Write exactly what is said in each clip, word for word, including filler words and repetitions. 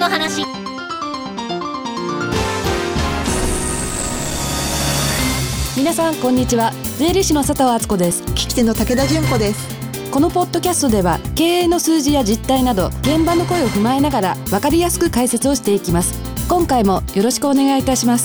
の話。 皆さんこんにちは。税理士の佐藤敦子です。 聞き手の武田純子です。 このポッドキャストでは経営の数字や実態など現場の声を踏まえながら分かりやすく解説をしていきます。今回もよろしくお願いいたします。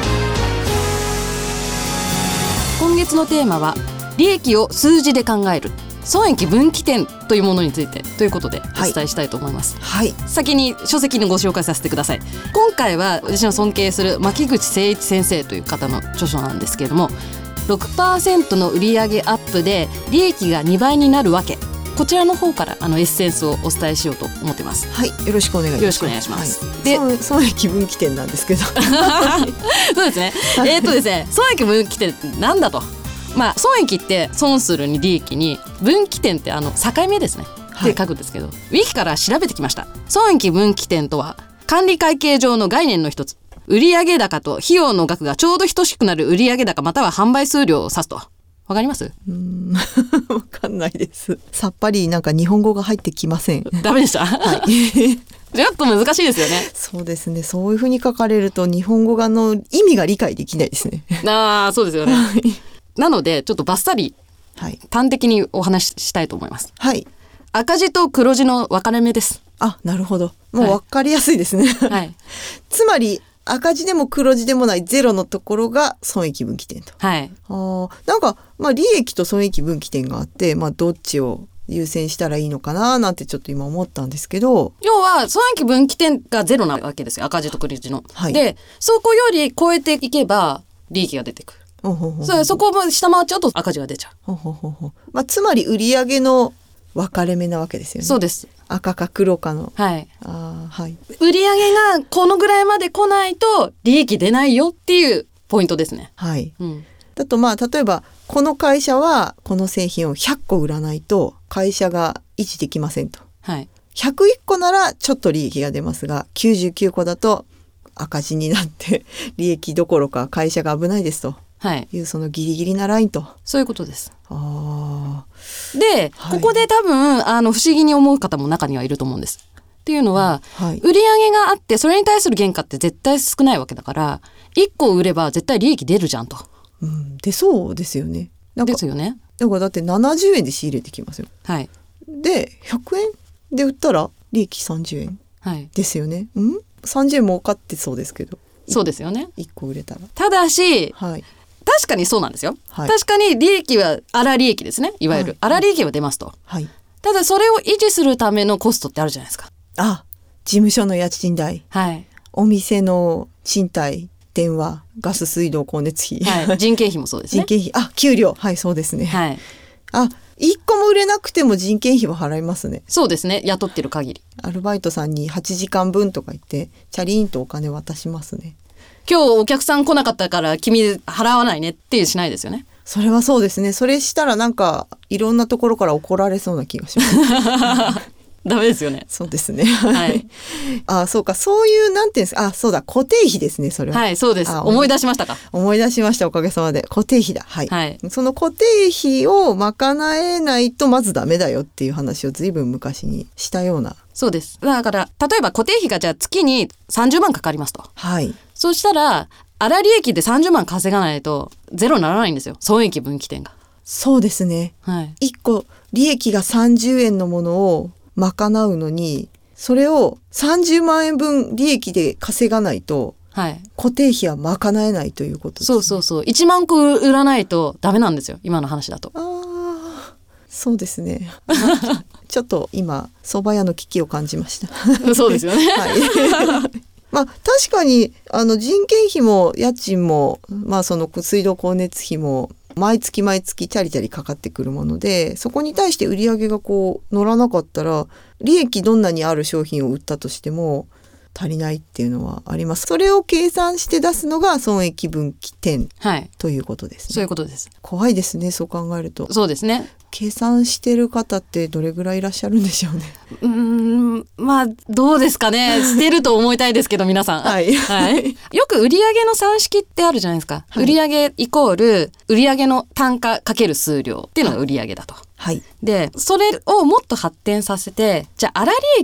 今月のテーマは利益を数字で考える損益分岐点というものについてということでお伝えしたいと思います、 はい、 先に書籍のご紹介させてください。今回は私の尊敬する牧口誠一先生という方の著書なんですけれども、 ろくパーセント の売上アップで利益がにばいになるわけ、こちらの方からあのエッセンスをお伝えしようと思ってます。 はい、よろしくお願いします。 よろしくお願いします、 はい、 で損、損益分岐点なんですけどそうですね、えーっとですね損益分岐点ってなんだと、まあ、損益って損するに利益に、分岐点ってあの境目ですね、 はい、 って書くんですけど、ウィキから調べてきました。損益分岐点とは管理会計上の概念の一つ、売上高と費用の額がちょうど等しくなる売上高または販売数量を指すと。わかります？ うーんわかんないです。さっぱりなんか日本語が入ってきません。 ダメでした、はい、ちょっと難しいですよね。 そうですね、そういうふうに書かれると日本語がの意味が理解できないですね。 ああ、そうですよねなのでちょっとバッサリ端的にお話ししたいと思います。 はい、 赤字と黒字の分かれ目です。 あ、なるほど、もう分かりやすいですね、 はい、 つまり赤字でも黒字でもないゼロのところが損益分岐点と。 はい、 あ、なんか、まあ、利益と損益分岐点があって、まあ、どっちを優先したらいいのかななんてちょっと今思ったんですけど、 要は損益分岐点がゼロなわけですよ、赤字と黒字の、 はい、でそこより超えていけば利益が出てくる。 ほうほうほう、 そ, そこも下回っちゃうと赤字が出ちゃう。 ほうほうほうほう、まあ、つまり売上の分かれ目なわけですよね。 そうです。 赤か黒かの、 はい、 あ、はい、 売上がこのぐらいまで来ないと利益出ないよっていうポイントですね。 はい、 うん、 だとまあ例えばこの会社はこの製品をひゃっこ売らないと会社が維持できませんと、 はい、 ひゃくいっこならちょっと利益が出ますがきゅうじゅうきゅうこだと赤字になって利益どころか会社が危ないですという、そのギリギリなラインと、 そういうことです。 あで、はい、ここで多分あの不思議に思う方も中にはいると思うんです。っていうのは、はい、売上があってそれに対する原価って絶対少ないわけだから、いっこ売れば絶対利益出るじゃんと、 うん、出そうですよね。なんかですよね。 だからだってななじゅうえんで仕入れてきますよ、はい、でひゃくえんで売ったら利益さんじゅうえん、はい、ですよね。うん、さんじゅうえん儲かってそうですけど、 そうですよね。 いっこ売れたら。ただし、 はい、 確かにそうなんですよ、はい、確かに利益は粗利益ですね、いわゆる粗利益は出ますと、はい、ただそれを維持するためのコストってあるじゃないですか。 あ、事務所の家賃代、はい、お店の賃貸、電話、ガス、水道、光熱費、 はい、人件費もそうですね。 人件費、あ、給料、はい、そうですね、はい、あ、いっこも売れなくても人件費は払いますね。 そうですね、雇ってる限り。 アルバイトさんにはちじかんぶんとか言ってチャリーンとお金渡しますね。 今日お客さん来なかったから君払わないねってしないですよね。 それはそうですね。それしたらなんかいろんなところから怒られそうな気がしますダメですよね。 そうですね、はい、あ、そうか、そういうなんていうんですか、あ、そうだ、固定費ですね、それは。 はい、そうです。思い出しましたか。 思い出しました、おかげさまで。固定費だ、はい、はい、その固定費を賄えないとまずダメだよっていう話をずいぶん昔にしたような。 そうです。だから例えば固定費がじゃあ月にさんじゅうまんかかりますと、はい、そうしたら粗利益でさんじゅうまん稼がないとゼロにならないんですよ、損益分岐点が。 そうですね、はい、いっこ利益がさんじゅうえんのものを賄うのに、それをさんじゅうまんえんぶん利益で稼がないと、はい、固定費は賄えないということですね。 そうそうそう、いちまんこ売らないとダメなんですよ、今の話だと。 あ、そうですねちょっと今蕎麦屋の危機を感じましたそうですよね、 はいまあ、確かにあの人件費も家賃も、まあ、その水道光熱費も毎月毎月チャリチャリかかってくるもので、そこに対して売り上げがこう乗らなかったら、利益どんなにある商品を売ったとしても足りないっていうのはあります。それを計算して出すのが損益分岐点、はい、ということですね。 そういうことです。 怖いですね、そう考えると。 そうですね。 計算してる方ってどれぐらいいらっしゃるんでしょうね。 うーん、まあどうですかね。してると思いたいですけど皆さん、はいはい、よく売上の算式ってあるじゃないですか、はい、売上イコール売上の単価かける数量っていうのが売上だと、はい、でそれをもっと発展させて、じゃあ粗利益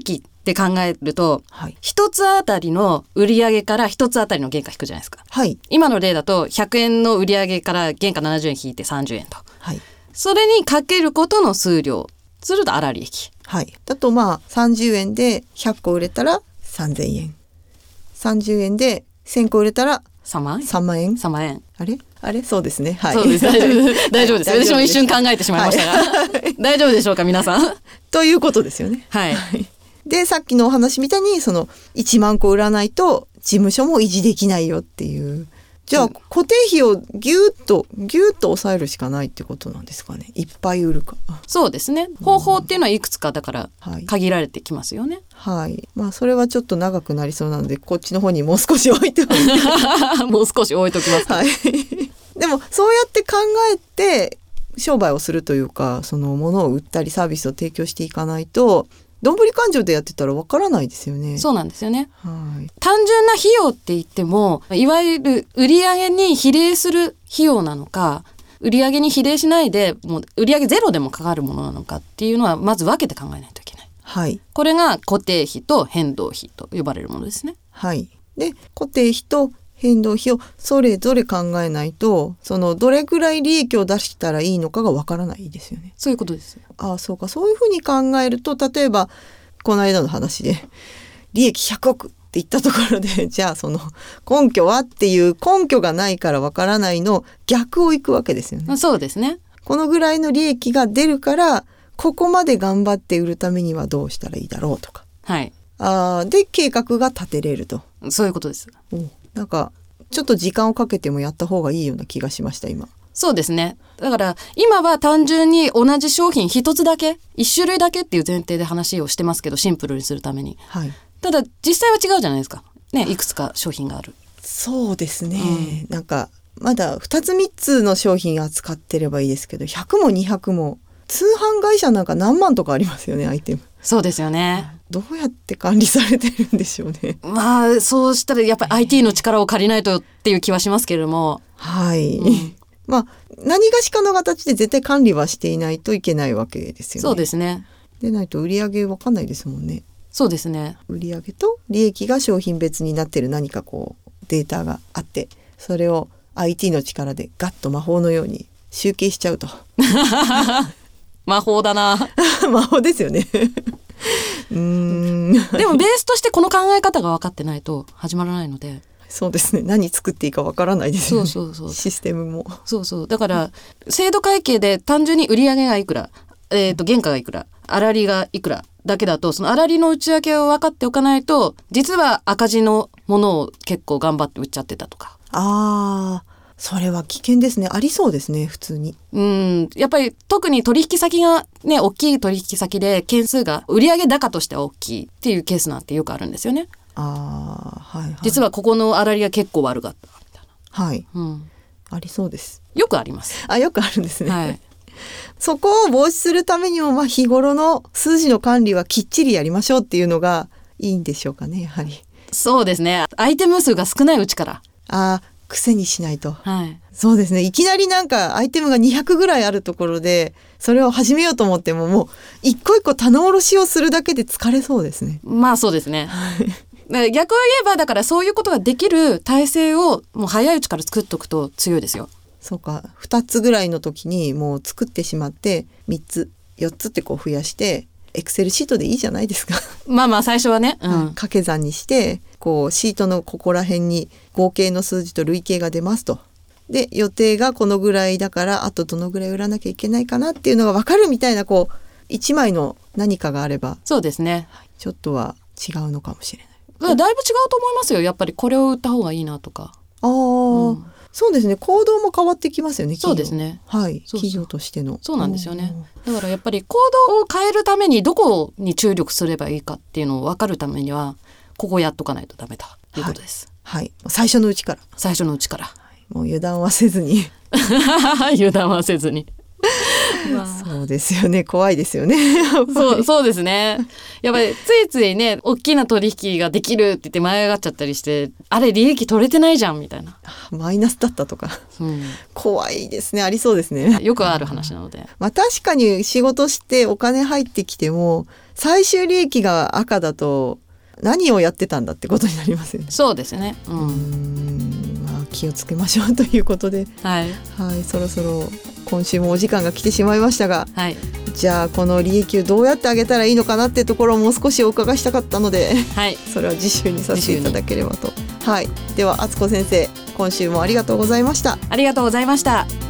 って考えると、 はい、 一つあたりの売上から一つあたりの原価引くじゃないですか、 はい、 今の例だとひゃくえんの売上から原価ななじゅうえん引いてさんじゅうえんと、 はい、 それにかけることの数量すると粗利益、 はい、だとまあさんじゅうえんでひゃっこ売れたらさんぜんえん、さんじゅうえんでせんこ売れたらさんまんえん、 さんまんえん、 さんまんえん、 あれあれそうですね、はい、 そうです、大丈夫大丈夫です、 はい、 私も一瞬考えてしまいましたが、はい、大丈夫でしょうか皆さんということですよね。 はい、 でさっきのお話みたいにそのいちまんこ売らないと事務所も維持できないよっていう、じゃあ固定費をギュッとギュッと抑えるしかないってことなんですかね。いっぱい売るか。 そうですね、方法っていうのはいくつかだからはい、 限られてきますよね。 はい、まあそれはちょっと長くなりそうなのでこっちの方にもう少し置いておいてもう少し置いときますか、 はい、でもそうやって考えて商売をするというか、その物を売ったりサービスを提供していかないとどんぶり勘定でやってたらわからないですよね。 そうなんですよね、 はい、 単純な費用って言ってもいわゆる売上に比例する費用なのか、売上に比例しないでもう売上ゼロでもかかるものなのかっていうのはまず分けて考えないといけない、 はい、 これが固定費と変動費と呼ばれるものですね。 はい、で固定費と変動費をそれぞれ考えないと、そのどれぐらい利益を出したらいいのかがわからないですよね。 そういうことです。 ああそうか、そういうふうに考えると、例えばこの間の話で利益ひゃくおくって言ったところでじゃあその根拠はっていう根拠がないからわからないの逆をいくわけですよね。 そうですね。 このぐらいの利益が出るからここまで頑張って売るためにはどうしたらいいだろうとか、 はい、 あで計画が立てれると。 そういうことです。 なんかちょっと時間をかけてもやった方がいいような気がしました今。 そうですね。だから今は単純に同じ商品一つだけ一種類だけっていう前提で話をしてますけど、シンプルにするために、 はい、 ただ実際は違うじゃないですかね、いくつか商品がある。 そうですね、うん、なんかまだふたつみっつの商品扱ってればいいですけどひゃくもにひゃくも通販会社なんか何万とかありますよね、アイテム。 そうですよね。 どうやって管理されてるんでしょうね。 まあそうしたらやっぱり アイティー の力を借りないとっていう気はしますけれども、 はい、 うん、 まあ何がしかの形で絶対管理はしていないといけないわけですよね。 そうですね。 でないと売り上げわかんないですもんね。 そうですね。 売り上げと利益が商品別になってる何かこうデータがあって、それを アイティー の力でガッと魔法のように集計しちゃうと魔法だな魔法ですよねうーんでもベースとしてこの考え方が分かってないと始まらないので。 そうですね、何作っていいかわからないですよね。 そうそうそう、 システムも。 そうそう、だから制度会計で単純に売上がいくら、えーと原価がいくら、粗利がいくらだけだと、その粗利の内訳を分かっておかないと実は赤字のものを結構頑張って売っちゃってたとか。 あー、それは危険ですね。ありそうですね、普通に。 うん、やっぱり特に取引先がね、大きい取引先で件数が売上高としては大きいっていうケースなんてよくあるんですよね。 あー、はいはい、 実はここの粗利が結構悪かったみたいな。 はい、 うん、 ありそうです。 よくあります。 あ、よくあるんですね、 はい、 そこを防止するためにも、まあ、日頃の数字の管理はきっちりやりましょうっていうのがいいんでしょうかね、やはり。 そうですね、アイテム数が少ないうちから。 あ、癖にしないと、 はい、 そうですね。いきなりなんかアイテムがにひゃくぐらいあるところでそれを始めようと思っても、もう一個一個棚卸しをするだけで疲れそうですね。 まあそうですね逆を言えば、だからそういうことができる体制をもう早いうちから作っとくと強いですよ。 そうか、ふたつぐらいの時にもう作ってしまってみっつよっつってこう増やしてエクセルシートでいいじゃないですかまあまあ最初はね、うん、 掛け算にしてこうシートのここら辺に合計の数字と累計が出ますと。で予定がこのぐらいだからあとどのぐらい売らなきゃいけないかなっていうのが分かるみたいな、こういちまいの何かがあれば、 そうですね、 ちょっとは違うのかもしれない。 だいぶ違うと思いますよ。やっぱりこれを売った方がいいなとか。 ああ、うん、そうですね。行動も変わってきますよね。 そうですね。 はい。そうそう、企業としての。 そうなんですよね。だからやっぱり行動を変えるためにどこに注力すればいいかっていうのを分かるためにはここをやっとかないとダメだということです。 はい。はい、最初のうちから。 最初のうちから。 はい、もう油断はせずに。 油断はせずに。 まあ、 そうですよね、怖いですよね。 そうそうですね。やっぱりついついね、大きな取引ができるって言って舞い上がっちゃったりして、あれ利益取れてないじゃんみたいな、 マイナスだったとか、 うん、 怖いですね。ありそうですね。 よくある話なので、 まあ、確かに仕事してお金入ってきても最終利益が赤だと何をやってたんだってことになりますよね。 そうですね、うん、 うーん、まあ、気をつけましょうということで、 はい、 はい、そろそろ今週もお時間が来てしまいましたが、 はい、 じゃあこの利益をどうやって上げたらいいのかなっていうところをもう少しお伺いしたかったので、 はい、 それは次週にさせていただければと。はい、では敦子先生、今週もありがとうございました。 ありがとうございました。